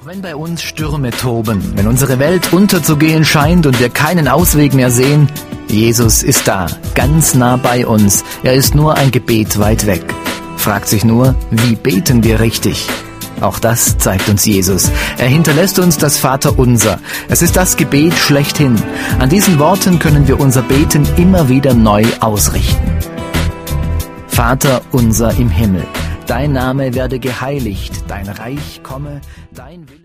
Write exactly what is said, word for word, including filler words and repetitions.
Auch wenn bei uns Stürme toben, wenn unsere Welt unterzugehen scheint und wir keinen Ausweg mehr sehen, Jesus ist da, ganz nah bei uns. Er ist nur ein Gebet weit weg. Fragt sich nur, wie beten wir richtig? Auch das zeigt uns Jesus. Er hinterlässt uns das Vaterunser. Es ist das Gebet schlechthin. An diesen Worten können wir unser Beten immer wieder neu ausrichten. Vater unser im Himmel, dein Name werde geheiligt, dein Reich komme, dein Wille